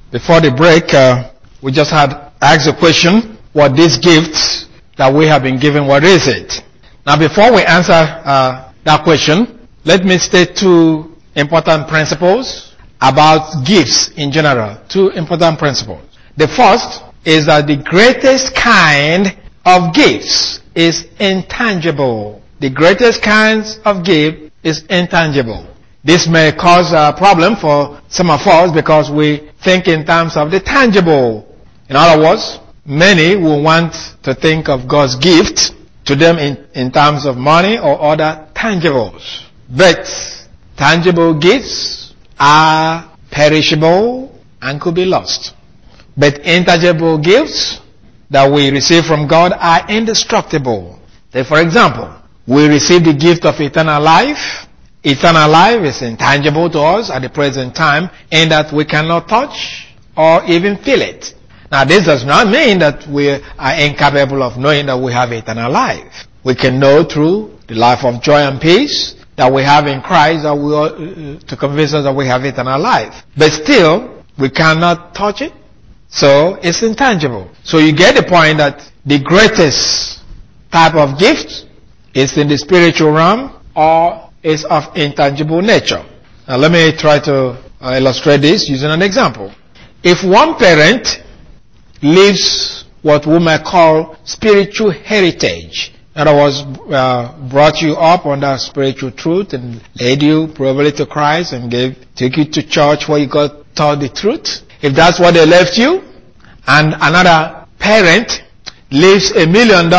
Before the break, we just had asked a question, what this gift that we have been given, what is it? Now before we answer that question, let me state two important principles about gifts in general. Two important principles. The first is that the greatest kind of gifts is intangible. The greatest kinds of gift is intangible. This may cause a problem for some of us because we think in terms of the tangible. In other words, many will want to think of God's gift to them in terms of money or other tangibles. But tangible gifts are perishable and could be lost. But intangible gifts that we receive from God are indestructible. Say, for example, we receive the gift of eternal life. Eternal life is intangible to us at the present time in that we cannot touch or even feel it. Now this does not mean that we are incapable of knowing that we have eternal life. We can know through the life of joy and peace that we have in Christ that we ought to convince us that we have eternal life. But still, we cannot touch it, so it's intangible. So you get the point that the greatest type of gift is in the spiritual realm or is of intangible nature. Now let me try to illustrate this using an example. If one parent leaves what we may call spiritual heritage, in other words, brought you up under spiritual truth and led you probably to Christ and took you to church where you got taught the truth. If that's what they left you, and another parent leaves $1 million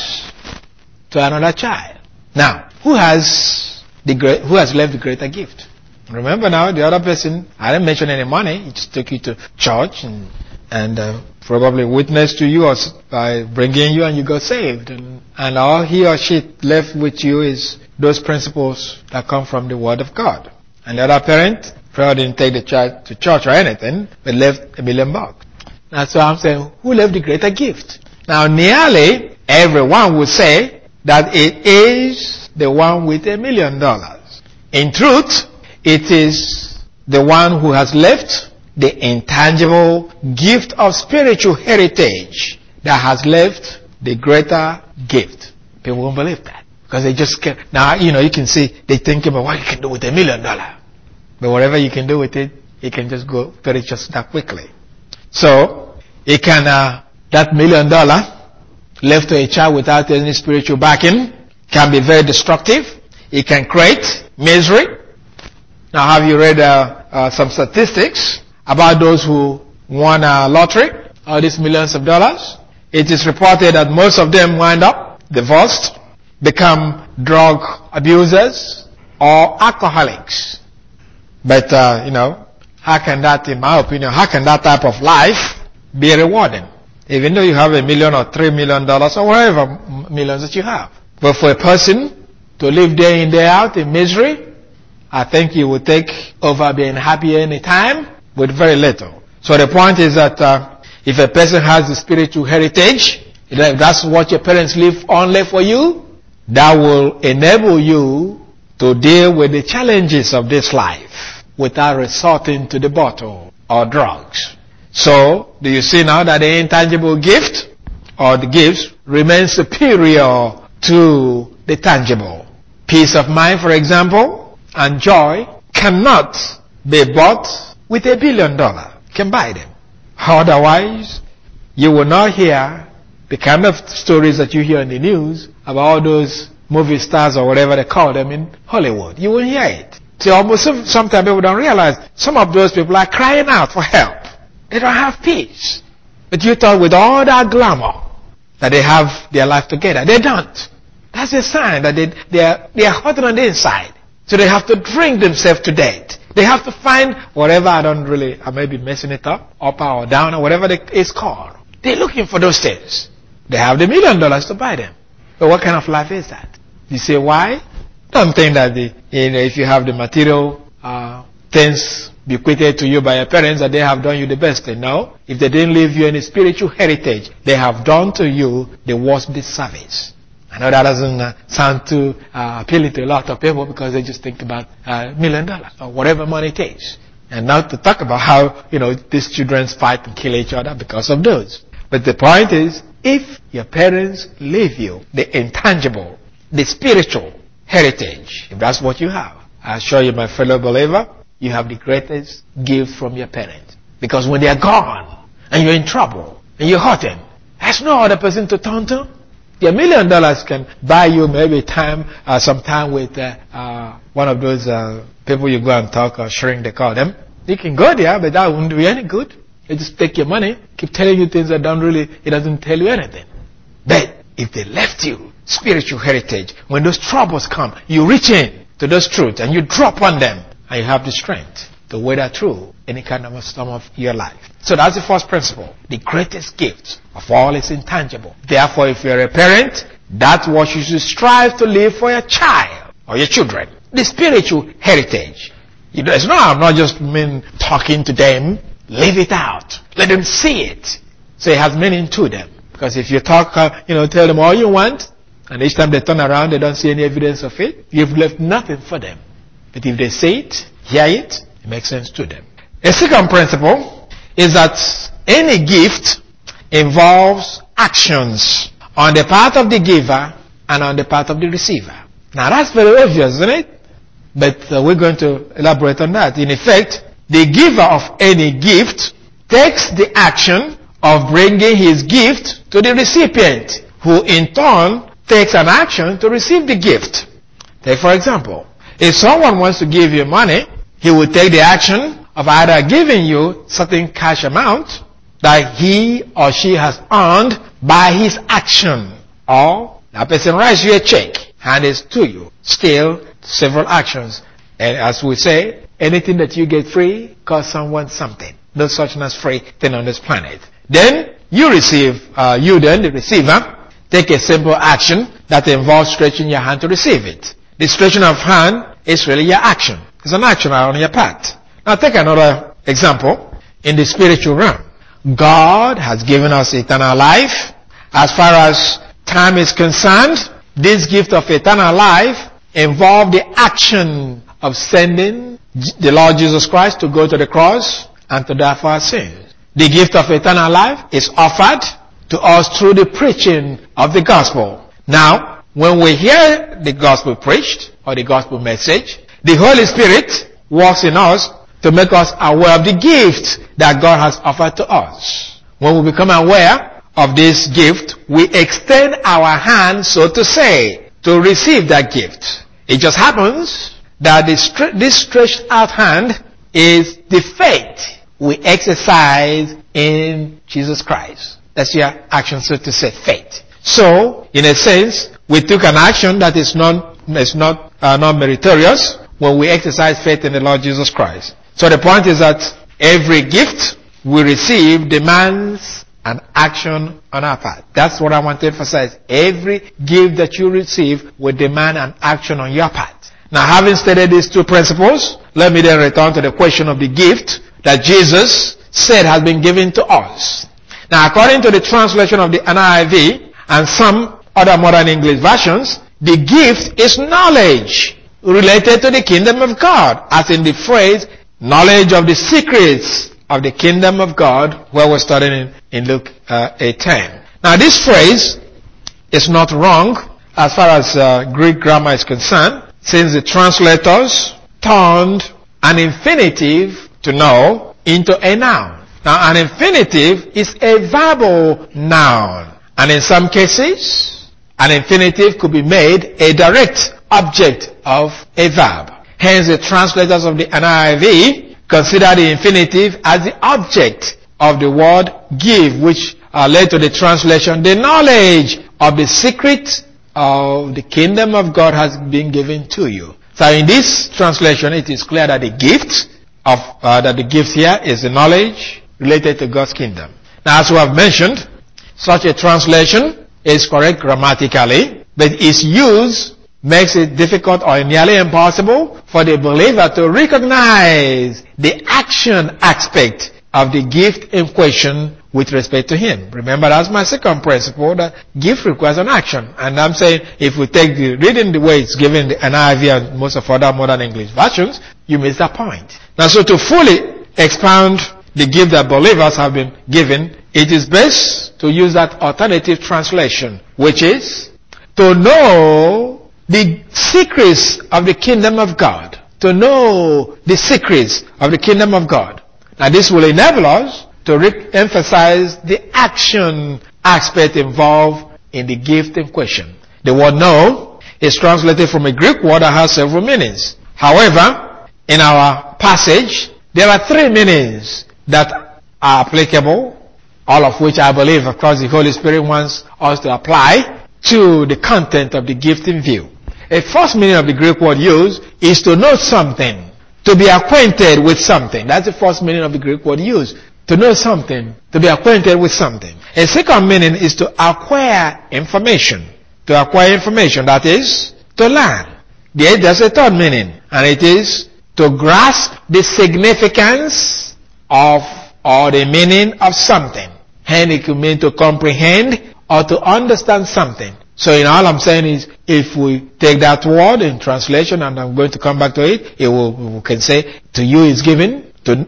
to another child. Now, who has left the greater gift? Remember now, the other person, I didn't mention any money. He just took you to church and probably witnessed to you by bringing you and you got saved. And all he or she left with you is those principles that come from the Word of God. And the other parent probably didn't take the child to church or anything, but left $1 million. That's why I'm saying, who left the greater gift? Now nearly everyone would say that it is the one with $1 million. In truth, it is the one who has left the intangible gift of spiritual heritage that has left the greater gift. People won't believe that because they just can't. Now, you can see they think about what you can do with $1 million. But whatever you can do with it, it can just go perish just that quickly. So, it can, that $1 million left to a child without any spiritual backing can be very destructive. It can create misery. Now, have you read some statistics about those who won a lottery, all these millions of dollars? It is reported that most of them wind up divorced, become drug abusers, or alcoholics. But, how can that, in my opinion, how can that type of life be rewarding? Even though you have $1 million or $3 million or whatever millions that you have. But for a person to live day in, day out in misery, I think you would take over being happy any time with very little. So the point is that if a person has the spiritual heritage, if that's what your parents leave only for you, that will enable you to deal with the challenges of this life without resorting to the bottle or drugs. So, do you see now that the intangible gift or the gifts remain superior to the tangible? Peace of mind, for example, and joy cannot be bought with $1 billion. Can buy them. Otherwise, you will not hear the kind of stories that you hear in the news about all those movie stars or whatever they call them in Hollywood. You won't hear it. See, almost sometimes people don't realize some of those people are crying out for help. They don't have peace. But you thought with all that glamour that they have their life together. They don't. That's a sign that they are hurting on the inside. So they have to drink themselves to death. They have to find whatever, I may be messing it up or down or whatever it's called. They're looking for those things. They have the $1 million to buy them. But what kind of life is that? You say why? Don't think that if you have the material things bequeathed to you by your parents that they have done you the best thing. No. If they didn't leave you any spiritual heritage, they have done to you the worst disservice. I know that doesn't sound too appealing to a lot of people because they just think about $1 million or whatever money it is. And not to talk about how, these children fight and kill each other because of those. But the point is, if your parents leave you the intangible, the spiritual heritage, if that's what you have, I assure you, my fellow believer, you have the greatest gift from your parents. Because when they are gone, and you're in trouble, and you're hurting, there's no other person to turn to. The $1 million can buy you maybe some time with one of those people you go and talk or shrink, they call them. You can go there, but that won't do you any good. They just take your money, keep telling you things that it doesn't tell you anything. But if they left you spiritual heritage, when those troubles come, you reach in to those truths and you drop on them, and you have the strength to weather through any kind of a storm of your life. So that's the first principle. The greatest gift of all is intangible. Therefore, if you're a parent, that's what you should strive to leave for your child or your children. The spiritual heritage. I'm not just talking to them. Leave it out. Let them see it. So it has meaning to them. Because if you talk, tell them all you want, and each time they turn around, they don't see any evidence of it, you've left nothing for them. But if they see it, hear it, it makes sense to them. A second principle is that any gift involves actions on the part of the giver and on the part of the receiver. Now that's very obvious, isn't it? But we're going to elaborate on that. In effect, the giver of any gift takes the action of bringing his gift to the recipient, who in turn takes an action to receive the gift. Take for example, if someone wants to give you money, he will take the action of either giving you certain cash amount that he or she has earned by his action, or that person writes you a check, hand it to you. Still, several actions. And as we say, anything that you get free costs someone something. No such as free thing on this planet. Then, the receiver, take a simple action that involves stretching your hand to receive it. The stretching of hand is really your action. It's an action on your part. Now take another example in the spiritual realm. God has given us eternal life. As far as time is concerned, this gift of eternal life involved the action of sending the Lord Jesus Christ to go to the cross and to die for our sins. The gift of eternal life is offered to us through the preaching of the gospel. Now, when we hear the gospel preached or the gospel message, the Holy Spirit works in us to make us aware of the gift that God has offered to us. When we become aware of this gift, we extend our hand, so to say, to receive that gift. It just happens that this stretched out hand is the faith we exercise in Jesus Christ. That's your action, so to say, faith. So, in a sense, we took an action that is not meritorious when we exercise faith in the Lord Jesus Christ. So the point is that every gift we receive demands an action on our part. That's what I want to emphasize. Every gift that you receive will demand an action on your part. Now, having stated these two principles, let me then return to the question of the gift that Jesus said has been given to us. Now, according to the translation of the NIV and some other modern English versions, the gift is knowledge related to the kingdom of God, as in the phrase, knowledge of the secrets of the kingdom of God, where we're studying in Luke 8:10. Now, this phrase is not wrong as far as Greek grammar is concerned, since the translators turned an infinitive, to know, into a noun. Now, an infinitive is a verbal noun. And in some cases, an infinitive could be made a direct object of a verb. Hence, the translators of the NIV consider the infinitive as the object of the word give, which led to the translation, the knowledge of the secret of the kingdom of God has been given to you. So in this translation, it is clear that the gift here is the knowledge related to God's kingdom. Now, as we have mentioned, such a translation is correct grammatically, but its use makes it difficult or nearly impossible for the believer to recognize the action aspect of the gift in question with respect to him. Remember, that's my second principle, that gift requires an action. And I'm saying, if we take the reading the way it's given in the NIV and most of other modern English versions, you miss that point. Now, so to fully expound the gift that believers have been given, it is best to use that alternative translation, which is to know the secrets of the kingdom of God. To know the secrets of the kingdom of God. Now, this will enable us to emphasize the action aspect involved in the gift in question. The word know is translated from a Greek word that has several meanings. However, in our passage, there are three meanings that are applicable, all of which I believe, of course, the Holy Spirit wants us to apply to the content of the gift in view. A first meaning of the Greek word used is to know something, to be acquainted with something. That's the first meaning of the Greek word used. To know something, to be acquainted with something. A second meaning is to acquire information. To acquire information, that is, to learn. There's a third meaning, and it is to grasp the significance of or the meaning of something. And it could mean to comprehend or to understand something. So in all I'm saying is, if we take that word in translation, and I'm going to come back to it, we can say, to you is given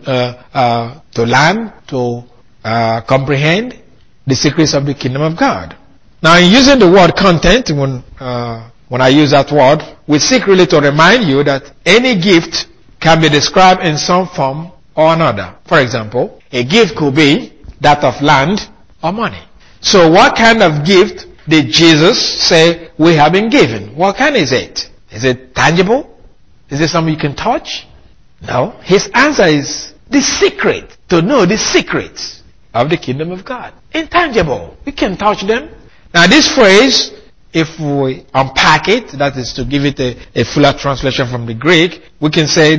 to learn, to comprehend the secrets of the kingdom of God. Now, in using the word content, when I use that word, we seek really to remind you that any gift can be described in some form or another. For example, a gift could be that of land or money. So what kind of gift did Jesus say we have been given? What kind is it? Is it tangible? Is it something you can touch? No. His answer is the secret, to know the secrets of the kingdom of God. Intangible. We can touch them. Now this phrase, if we unpack it, that is to give it a fuller translation from the Greek, we can say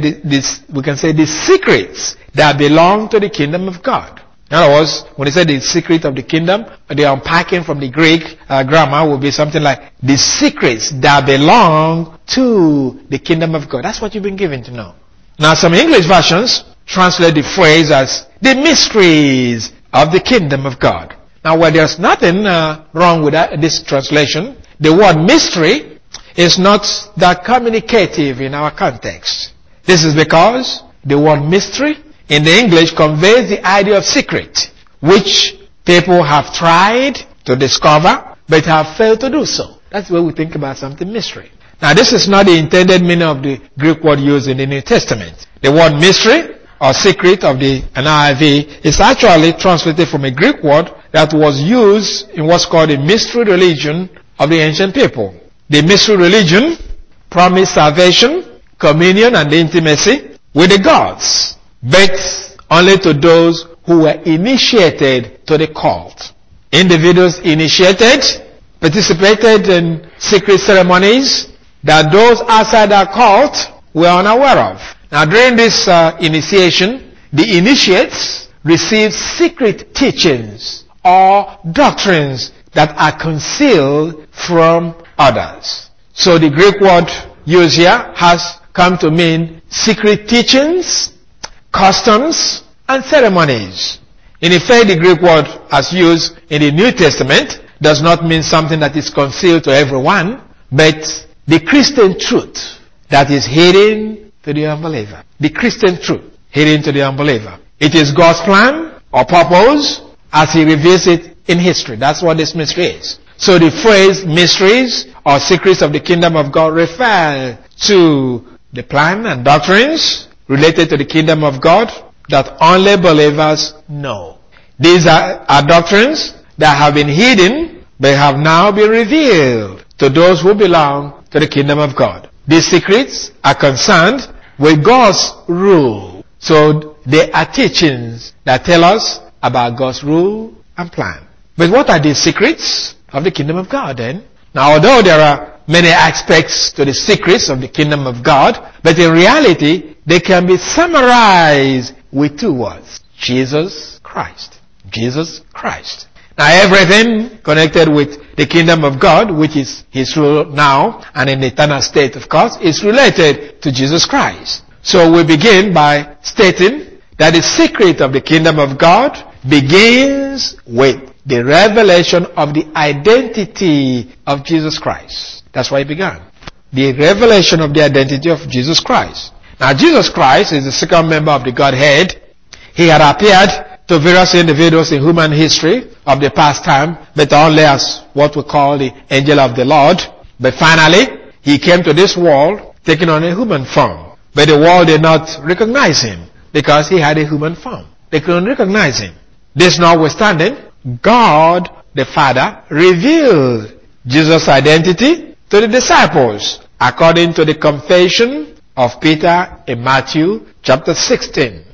the secrets that belong to the kingdom of God. In other words, when he said the secret of the kingdom, the unpacking from the Greek grammar will be something like the secrets that belong to the kingdom of God. That's what you've been given to know. Now, some English versions translate the phrase as the mysteries of the kingdom of God. Now, where there's nothing wrong with this translation, the word mystery is not that communicative in our context. This is because the word mystery in the English conveys the idea of secret, which people have tried to discover, but have failed to do so. That's where we think about something mystery. Now, this is not the intended meaning of the Greek word used in the New Testament. The word mystery or secret of the NIV is actually translated from a Greek word that was used in what's called the mystery religion of the ancient people. The mystery religion promised salvation, communion, and intimacy with the gods, but only to those who were initiated to the cult. Individuals initiated, participated in secret ceremonies that those outside the cult were unaware of. Now, during this initiation, the initiates receive secret teachings or doctrines that are concealed from others. So the Greek word used here has come to mean secret teachings, customs, and ceremonies. In effect, the Greek word as used in the New Testament does not mean something that is concealed to everyone, but the Christian truth that is hidden to the unbeliever. The Christian truth hidden to the unbeliever. It is God's plan or purpose as He reveals it in history. That's what this mystery is. So the phrase mysteries or secrets of the kingdom of God refer to the plan and doctrines related to the kingdom of God that only believers know. These are doctrines that have been hidden but have now been revealed to those who belong to the kingdom of God. These secrets are concerned with God's rule. So they are teachings that tell us about God's rule and plan. But what are these secrets of the kingdom of God then? Now, although there are many aspects to the secrets of the kingdom of God, but in reality, they can be summarized with two words. Jesus Christ. Jesus Christ. Now, everything connected with the kingdom of God, which is His rule now and in the eternal state, of course, is related to Jesus Christ. So we begin by stating that the secret of the kingdom of God begins with the revelation of the identity of Jesus Christ. That's why it began. The revelation of the identity of Jesus Christ. Now Jesus Christ is the second member of the Godhead. He had appeared to various individuals in human history of the past time, but only as what we call the angel of the Lord. But finally, he came to this world taking on a human form. But the world did not recognize him because he had a human form. They couldn't recognize him. This notwithstanding, God the Father revealed Jesus' identity to the disciples according to the confession of Peter in Matthew chapter 16.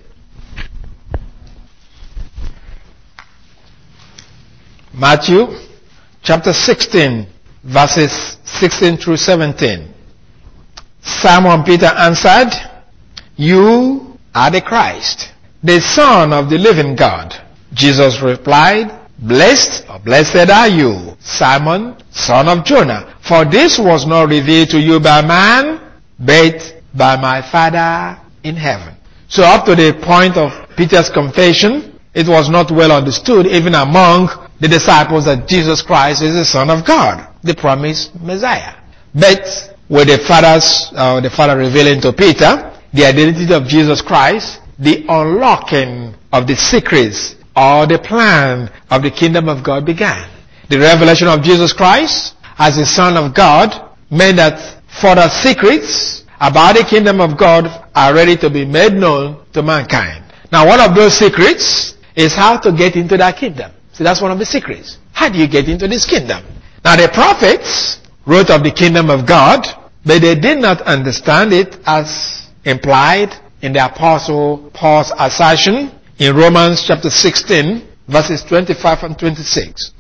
Matthew chapter 16 verses 16 through 17. Simon Peter answered, "You are the Christ, the Son of the living God." Jesus replied, "Blessed are you, Simon, son of Jonah, for this was not revealed to you by man, but by my Father in heaven." So up to the point of Peter's confession, it was not well understood even among the disciples that Jesus Christ is the Son of God, the promised Messiah. But with the Father revealing to Peter the identity of Jesus Christ, the unlocking of the secrets or the plan of the kingdom of God began. The revelation of Jesus Christ as the Son of God meant that further secrets about the kingdom of God are ready to be made known to mankind. Now, one of those secrets is how to get into that kingdom. So that's one of the secrets. How do you get into this kingdom? Now, the prophets wrote of the kingdom of God, but they did not understand it as implied in the Apostle Paul's assertion in Romans chapter 16, verses 25 and 26.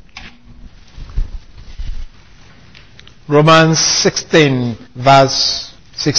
Romans 16, verse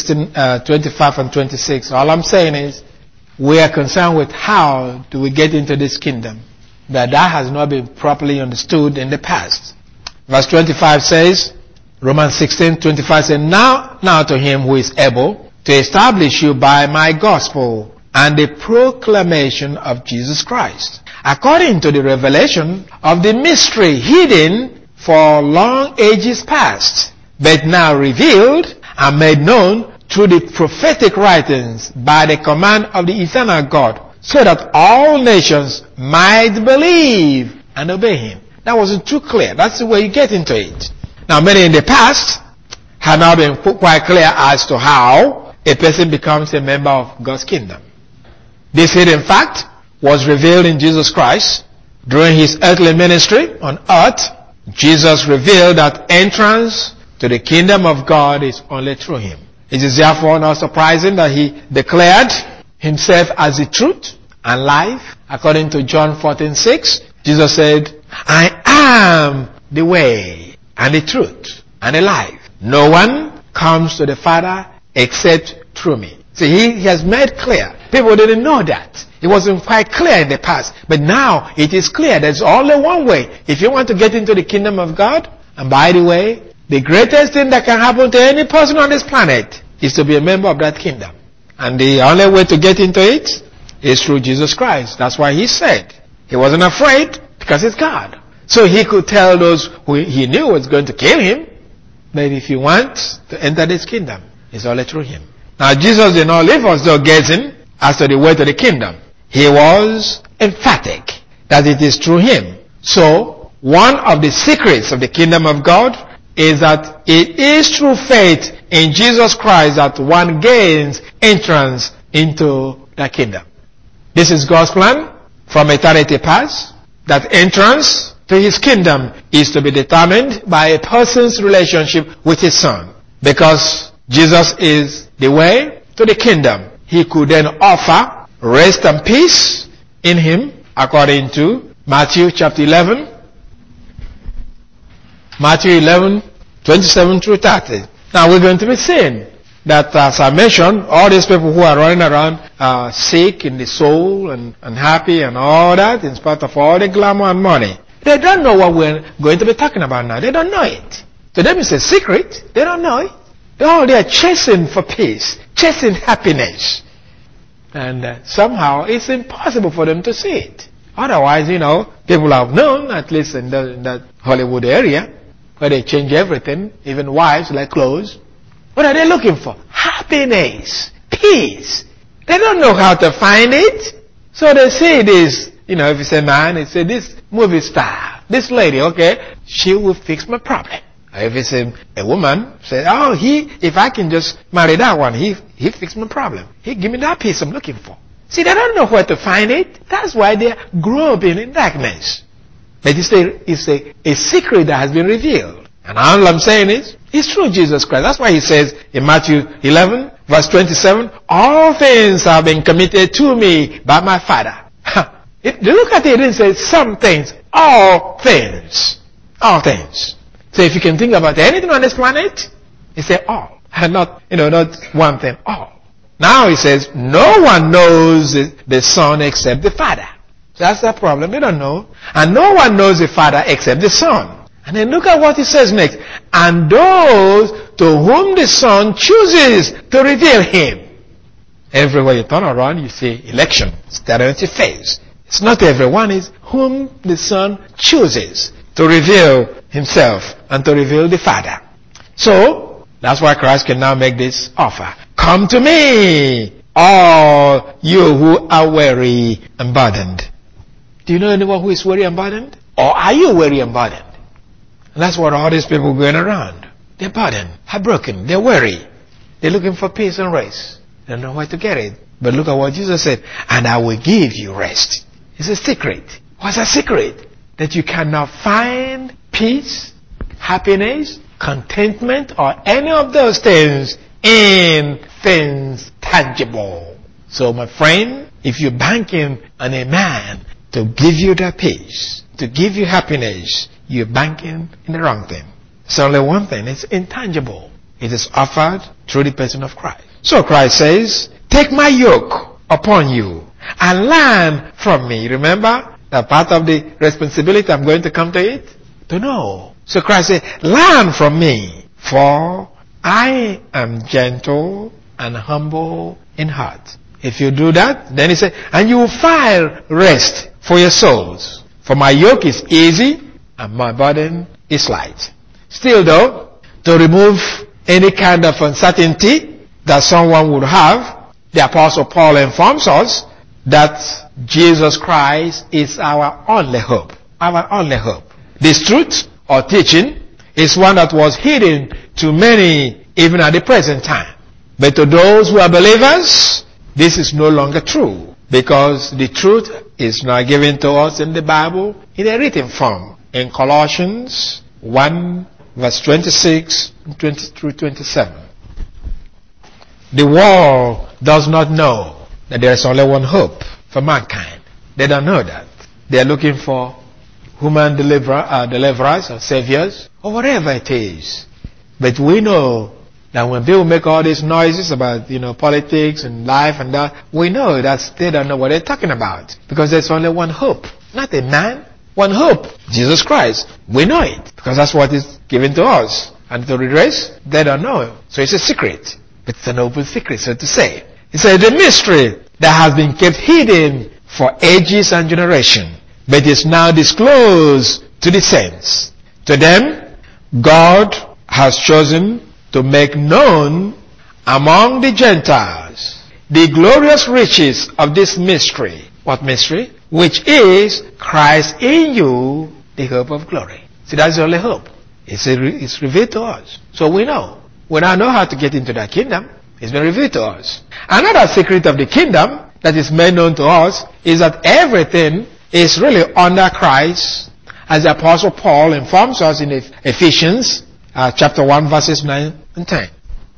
25 and 26. All I'm saying is, we are concerned with how do we get into this kingdom. That has not been properly understood in the past. Verse 25 says, Romans 16:25 says, Now to him who is able to establish you by my gospel and the proclamation of Jesus Christ, according to the revelation of the mystery hidden for long ages past, but now revealed and made known through the prophetic writings by the command of the eternal God, so that all nations might believe and obey him. That wasn't too clear. That's the way you get into it. Now, many in the past have not been quite clear as to how a person becomes a member of God's kingdom. This hidden fact was revealed in Jesus Christ during his earthly ministry on earth. Jesus revealed that entrance to the kingdom of God is only through him. It is therefore not surprising that he declared himself as the truth and life. According to John 14:6, Jesus said, "I am the way and the truth and the life. No one comes to the Father except through me." See, he has made clear. People didn't know that. It wasn't quite clear in the past. But now it is clear. There's only one way. If you want to get into the kingdom of God, and by the way, the greatest thing that can happen to any person on this planet is to be a member of that kingdom. And the only way to get into it is through Jesus Christ. That's why he said he wasn't afraid, because it's God. So he could tell those who he knew was going to kill him, that if you want to enter this kingdom, it's only through him. Now, Jesus did not leave us though guessing as to the way to the kingdom. He was emphatic that it is through him. So, one of the secrets of the kingdom of God is that it is through faith in Jesus Christ that one gains entrance into the kingdom. This is God's plan from eternity past, that entrance to his kingdom is to be determined by a person's relationship with his Son. Because Jesus is the way to the kingdom, he could then offer rest and peace in him, according to Matthew chapter 11. Matthew 11:27 through 30. Now we're going to be seeing that, as I mentioned, all these people who are running around sick in the soul and unhappy and all that, in spite of all the glamour and money, they don't know what we're going to be talking about now. They don't know it. To them it's a secret. They don't know it. They're chasing for peace, chasing happiness. And somehow it's impossible for them to see it. Otherwise, people have known, at least in that Hollywood area, where they change everything, even wives like clothes. What are they looking for? Happiness, peace. They don't know how to find it. So they say this, if it's a man, they say this movie star, this lady, okay, she will fix my problem. If it's a woman, say, if I can just marry that one, he fix my problem. He give me that peace I'm looking for. See, they don't know where to find it. That's why they grow up in darkness. But it's a secret that has been revealed. And all I'm saying is, it's through Jesus Christ. That's why he says in Matthew 11, verse 27, all things have been committed to me by my Father. Look at it, it didn't say some things. All things. All things. So if you can think about anything on this planet, he said all. And not one thing, all. Now he says, no one knows the Son except the Father. So that's the problem. They don't know. And no one knows the Father except the Son. And then look at what he says next. And those to whom the Son chooses to reveal him. Everywhere you turn around, you see election. Staring at your face. It's not everyone, it's whom the Son chooses to reveal himself and to reveal the Father. So, that's why Christ can now make this offer. Come to me, all you who are weary and burdened. Do you know anyone who is weary and burdened? Or are you weary and burdened? And that's what all these people going around. They're burdened, heartbroken, they're weary. They're looking for peace and rest. They don't know where to get it. But look at what Jesus said. And I will give you rest. It's a secret. What's a secret? That you cannot find peace, happiness, contentment, or any of those things in things tangible. So my friend, if you're banking on a man to give you that peace, to give you happiness, you're banking in the wrong thing. It's only one thing. It's intangible. It is offered through the person of Christ. So Christ says, take my yoke upon you and learn from me. Remember that part of the responsibility, I'm going to come to it? To know. So Christ said, learn from me, for I am gentle and humble in heart. If you do that, then he said, and you will find rest for your souls. For my yoke is easy and my burden is light. Still though, to remove any kind of uncertainty that someone would have, the Apostle Paul informs us that Jesus Christ is our only hope. Our only hope. This truth or teaching is one that was hidden to many even at the present time. But to those who are believers, this is no longer true, because the truth is now given to us in the Bible in a written form. In Colossians 1 verse 26 through 27. The world does not know that there is only one hope for mankind. They don't know that. They are looking for human deliverers or saviors or whatever it is. But we know that when people make all these noises about, politics and life and that, we know that they don't know what they're talking about. Because there's only one hope. Not a man. One hope. Jesus Christ. We know it. Because that's what is given to us. And to the rest, they don't know. So it's a secret. But it's an open secret, so to say. It says the mystery that has been kept hidden for ages and generations, but is now disclosed to the saints. To them, God has chosen to make known among the Gentiles the glorious riches of this mystery. What mystery? Which is Christ in you, the hope of glory. See, that's the only hope. It's revealed to us. So we know. We now know how to get into that kingdom. It's been revealed to us. Another secret of the kingdom that is made known to us is that everything is really under Christ, as the Apostle Paul informs us in Ephesians chapter 1 verses 9 and 10.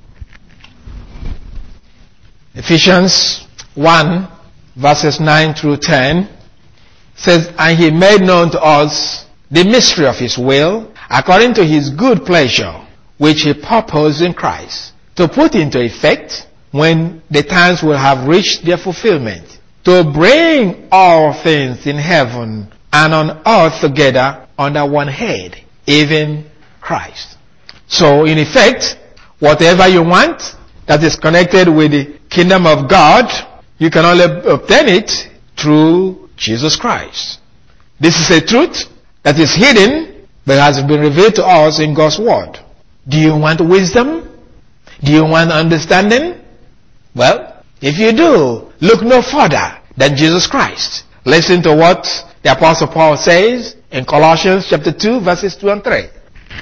Ephesians 1 verses 9 through 10 says, and he made known to us the mystery of his will, according to his good pleasure, which he purposed in Christ, to put into effect when the times will have reached their fulfillment, to bring all things in heaven and on earth together under one head, even Christ. So in effect, whatever you want that is connected with the kingdom of God, you can only obtain it through Jesus Christ. This is a truth that is hidden but has been revealed to us in God's word. Do you want wisdom? Do you want understanding? Well, If you do, look no further than Jesus Christ. Listen to what the Apostle Paul says in Colossians chapter 2, verses 2 and 3.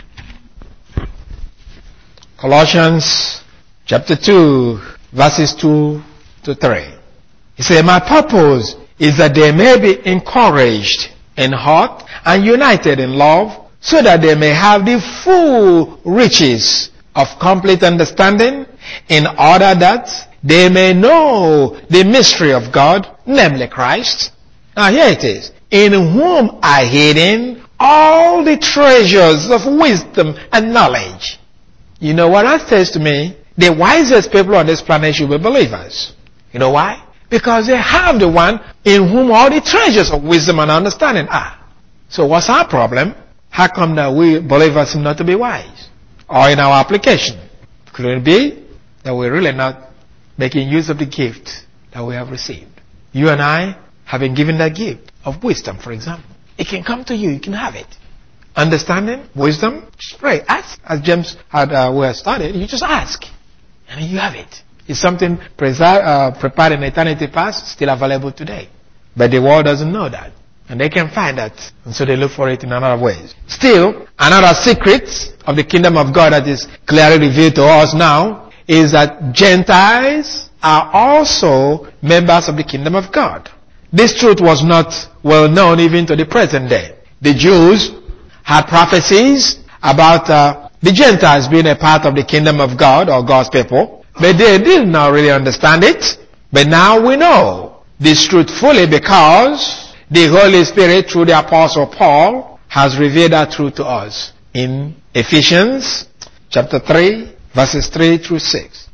Colossians chapter 2, verses 2 to 3. He said, my purpose is that they may be encouraged in heart and united in love, so that they may have the full riches of complete understanding, in order that they may know the mystery of God, namely Christ. Now here it is. In whom are hidden all the treasures of wisdom and knowledge. You know what that says to me? The wisest people on this planet should be believers. You know why? Because they have the one in whom all the treasures of wisdom and understanding are. So what's our problem? How come that we believers seem not to be wise? Or in our application? Could it be that we're really not making use of the gift that we have received? You and I have been given that gift of wisdom, for example. It can come to you, you can have it. Understanding, wisdom, just pray. Ask. As James we had started, you just ask. And you have it. It's something prepared in eternity past, still available today. But the world doesn't know that. And they can find that. And so they look for it in another ways. Still, another secret of the kingdom of God that is clearly revealed to us now is that Gentiles are also members of the kingdom of God. This truth was not well known even to the present day. The Jews had prophecies about the Gentiles being a part of the kingdom of God or God's people, but they did not really understand it. But now we know this truth fully because the Holy Spirit, through the Apostle Paul, has revealed that truth to us in Ephesians chapter 3, verses 3 through 6.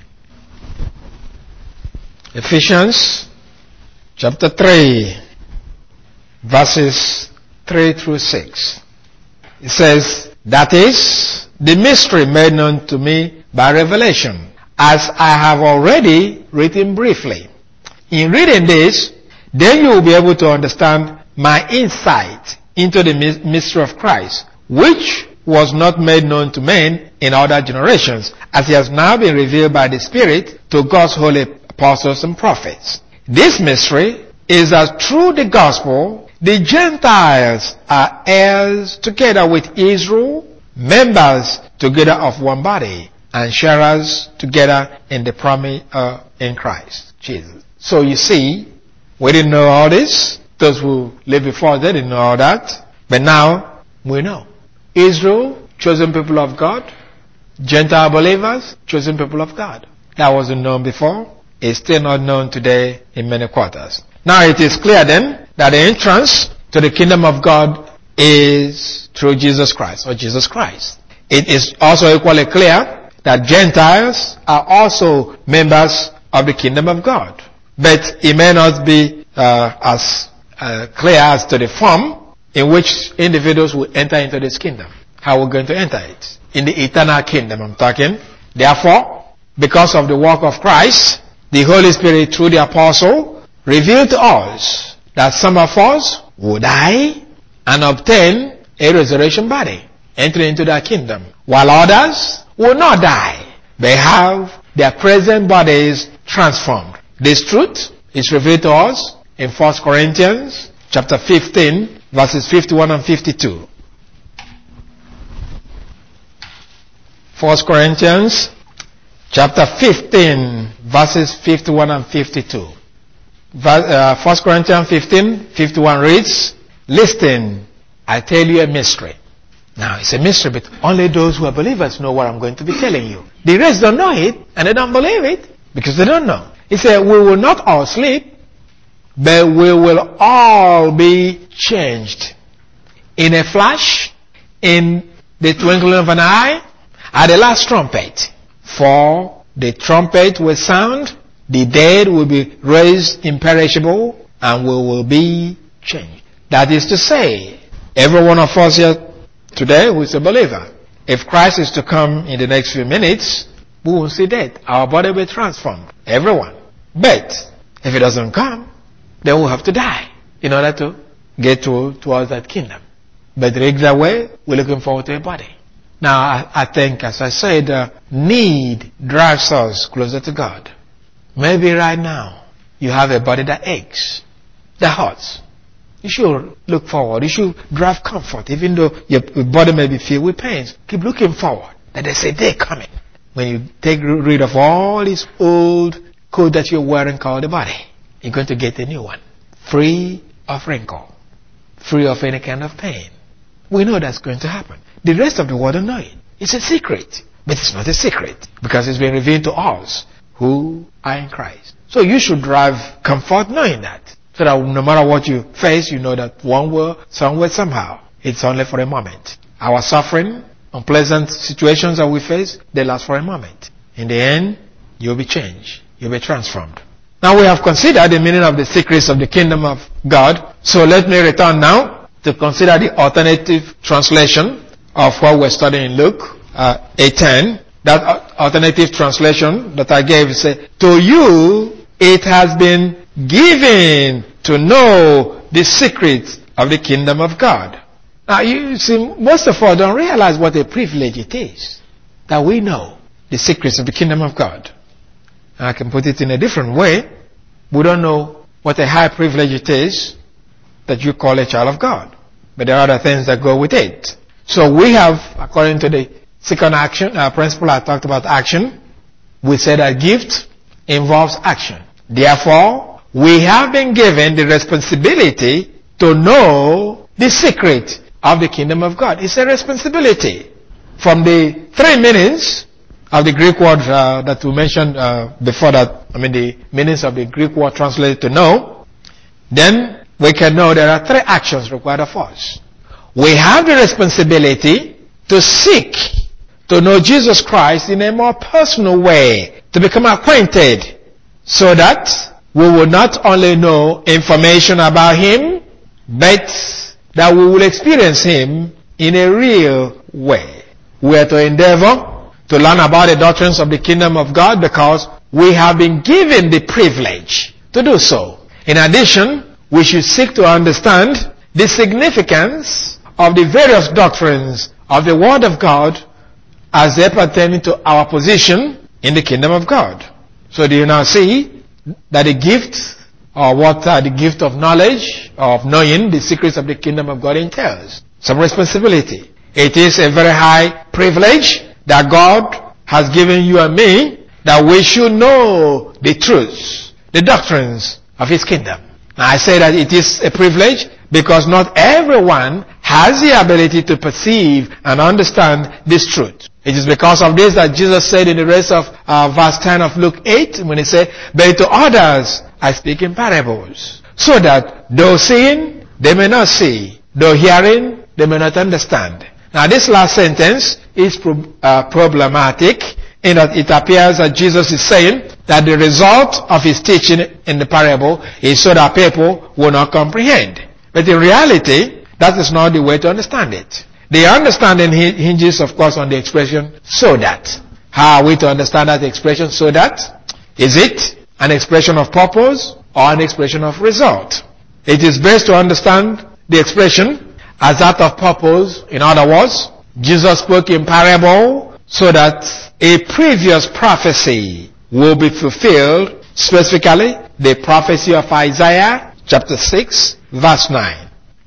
Ephesians chapter 3, verses 3 through 6. It says, that is the mystery made known to me by revelation, as I have already written briefly. In reading this, then you will be able to understand my insight into the mystery of Christ, which was not made known to men in other generations, as it has now been revealed by the Spirit to God's holy apostles and prophets. This mystery is that through the gospel, the Gentiles are heirs together with Israel, members together of one body, and sharers together in the promise in Christ Jesus. So you see, we didn't know all this. Those who lived before us, they didn't know all that. But now, we know. Israel, chosen people of God. Gentile believers, chosen people of God. That wasn't known before. It's still not known today in many quarters. Now it is clear then that the entrance to the kingdom of God is through Jesus Christ, or Jesus Christ. It is also equally clear that Gentiles are also members of the kingdom of God. But it may not be as clear as to the form in which individuals will enter into this kingdom. How we're going to enter it. In the eternal kingdom, I'm talking. Therefore, because of the work of Christ, the Holy Spirit through the apostle revealed to us that some of us will die and obtain a resurrection body, entering into that kingdom, while others will not die. They have their present bodies transformed. This truth is revealed to us in 1 Corinthians chapter 15, verses 51 and 52. 1 Corinthians chapter 15, verses 51 and 52. 1 Corinthians 15, 51 reads, listen, I tell you a mystery. Now, it's a mystery, but only those who are believers know what I'm going to be telling you. The rest don't know it, and they don't believe it, because they don't know. He said, we will not all sleep, but we will all be changed. In a flash, in the twinkling of an eye, at the last trumpet. For the trumpet will sound, the dead will be raised imperishable, and we will be changed. That is to say, every one of us here today who is a believer, if Christ is to come in the next few minutes, we will see death. Our body will be transformed. Everyone. But, if it doesn't come, then we'll have to die in order to get towards that kingdom. But the regular way, we're looking forward to a body. Now, I think, as I said, need drives us closer to God. Maybe right now you have a body that aches, that hurts. You should look forward. You should drive comfort, even though your body may be filled with pains. Keep looking forward. That there's a day coming when you take rid of all this old coat that you're wearing called the body. You're going to get a new one, free of wrinkle, free of any kind of pain. We know that's going to happen. The rest of the world don't know it. It's a secret. But it's not a secret because it's been revealed to us who are in Christ. So you should drive comfort knowing that. So that no matter what you face, you know that one way, somewhere, somehow, it's only for a moment. Our suffering, unpleasant situations that we face, they last for a moment. In the end, you'll be changed. You'll be transformed. Now we have considered the meaning of the secrets of the kingdom of God. So let me return now to consider the alternative translation of what we're studying in Luke 8:10. That alternative translation that I gave says, to you it has been given to know the secrets of the kingdom of God. Now you see, most of us don't realize what a privilege it is that we know the secrets of the kingdom of God. And I can put it in a different way. We don't know what a high privilege it is that you call a child of God. But there are other things that go with it. So we have, according to the second action principle, I talked about action. We said that gift involves action. Therefore, we have been given the responsibility to know the secret of the kingdom of God. It's a responsibility. From the three meanings of the Greek word that we mentioned before that, the meanings of the Greek word translated to know, then we can know there are three actions required of us. We have the responsibility to seek to know Jesus Christ in a more personal way, to become acquainted, so that we will not only know information about Him, but that we will experience Him in a real way. We are to endeavor to learn about the doctrines of the kingdom of God because we have been given the privilege to do so. In addition, we should seek to understand the significance of the various doctrines of the Word of God as they pertain to our position in the kingdom of God. So do you now see that the gift, or what the gift of knowledge, of knowing the secrets of the kingdom of God entails? Some responsibility. It is a very high privilege that God has given you and me, that we should know the truths, the doctrines of His kingdom. Now I say that it is a privilege because not everyone has the ability to perceive and understand this truth. It is because of this that Jesus said in the rest of verse 10 of Luke 8, when He said, but to others I speak in parables, so that though seeing, they may not see, though hearing, they may not understand. Now this last sentence is problematic in that it appears that Jesus is saying that the result of His teaching in the parable is so that people will not comprehend. But in reality, that is not the way to understand it. The understanding hinges, of course, on the expression, so that. How are we to understand that expression, so that? Is it an expression of purpose or an expression of result? It is best to understand the expression as that of purpose. In other words, Jesus spoke in parable so that a previous prophecy will be fulfilled, specifically the prophecy of Isaiah chapter 6 verse 9.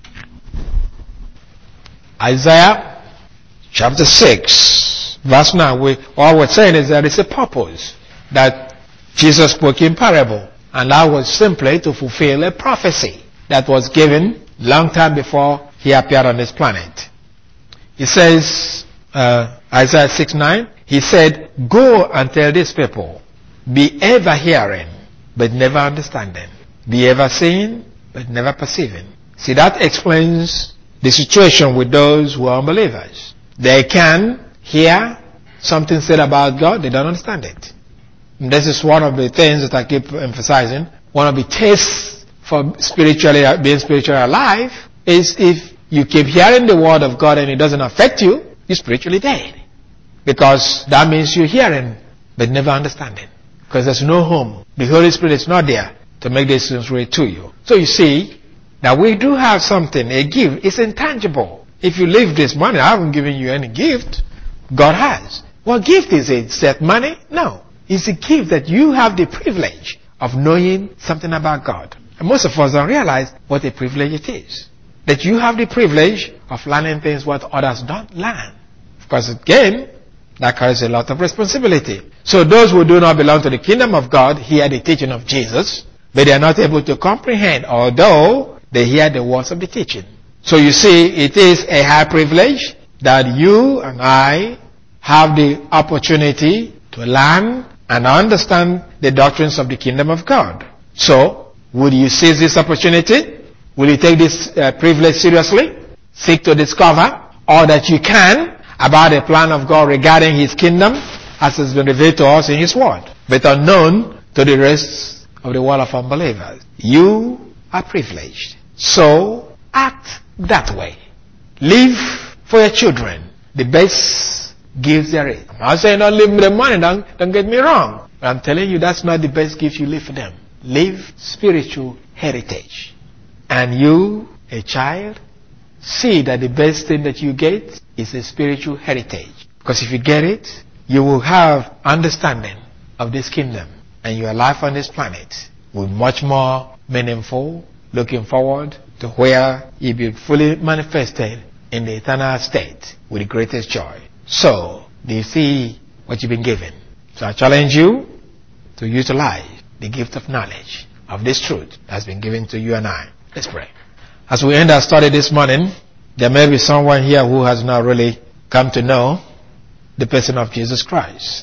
Isaiah chapter 6 verse 9. All we're saying is that it's a purpose that Jesus spoke in parable, and that was simply to fulfill a prophecy that was given long time before He appeared on this planet. He says, Isaiah 6:9, He said, go and tell these people, be ever hearing, but never understanding. Be ever seeing, but never perceiving. See, that explains the situation with those who are unbelievers. They can hear something said about God, they don't understand it. And this is one of the things that I keep emphasizing. One of the tests for being spiritually alive is if you keep hearing the word of God and it doesn't affect you, you're spiritually dead. Because that means you're hearing, but never understanding. Because there's no home. The Holy Spirit is not there to make decisions real to you. So you see, now we do have something, a gift. It's intangible. If you leave this money, I haven't given you any gift. God has. What gift is it? Is that money? No. It's a gift that you have the privilege of knowing something about God. And most of us don't realize what a privilege it is. That you have the privilege of learning things what others don't learn. Because again, that carries a lot of responsibility. So those who do not belong to the kingdom of God hear the teaching of Jesus, but they are not able to comprehend, although they hear the words of the teaching. So you see, it is a high privilege that you and I have the opportunity to learn and understand the doctrines of the kingdom of God. So, would you seize this opportunity? Will you take this privilege seriously? Seek to discover all that you can about the plan of God regarding His kingdom as has been revealed to us in His Word, but unknown to the rest of the world of unbelievers. You are privileged. So, act that way. Live for your children the best gifts there is. I'm not saying don't live with the money, don't get me wrong. But I'm telling you that's not the best gift you leave for them. Leave spiritual heritage. And you, a child, see that the best thing that you get is a spiritual heritage. Because if you get it, you will have understanding of this kingdom. And your life on this planet will be much more meaningful, looking forward to where you'll be fully manifested in the eternal state with the greatest joy. So, do you see what you've been given? So I challenge you to utilize the gift of knowledge of this truth that's been given to you and I. Let's pray. As we end our study this morning, there may be someone here who has not really come to know the person of Jesus Christ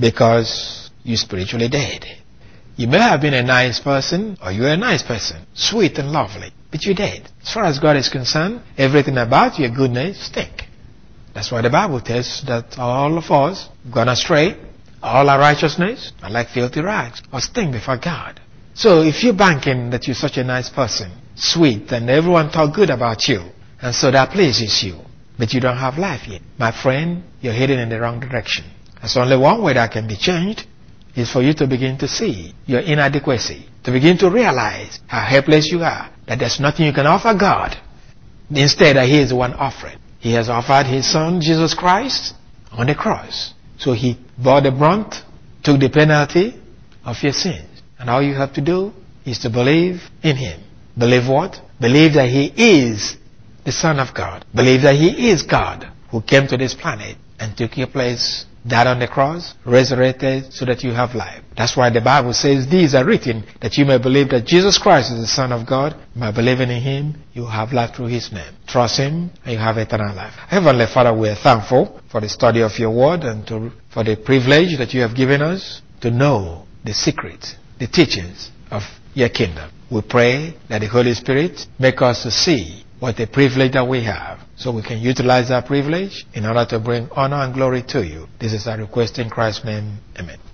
because you're spiritually dead. You may have been a nice person, or you're a nice person, sweet and lovely, but you're dead. As far as God is concerned, everything about your goodness stink. That's why the Bible tells that all of us gone astray, all our righteousness are like filthy rags, or stink before God. So if you're banking that you're such a nice person, sweet, and everyone talk good about you, and so that pleases you, but you don't have life yet, my friend, you're heading in the wrong direction. There's only one way that can be changed, is for you to begin to see your inadequacy, to begin to realize how helpless you are, that there's nothing you can offer God. Instead, that He is the one offering. He has offered His Son, Jesus Christ, on the cross. So He bore the brunt, took the penalty of your sins. And all you have to do is to believe in Him. Believe what? Believe that He is the Son of God. Believe that He is God who came to this planet and took your place, died on the cross, resurrected so that you have life. That's why the Bible says these are written that you may believe that Jesus Christ is the Son of God. By believing in Him, you have life through His name. Trust Him and you have eternal life. Heavenly Father, we are thankful for the study of your word and for the privilege that you have given us to know the secrets, the teachings of your kingdom. We pray that the Holy Spirit make us to see what a privilege that we have, so we can utilize that privilege in order to bring honor and glory to you. This is our request in Christ's name. Amen.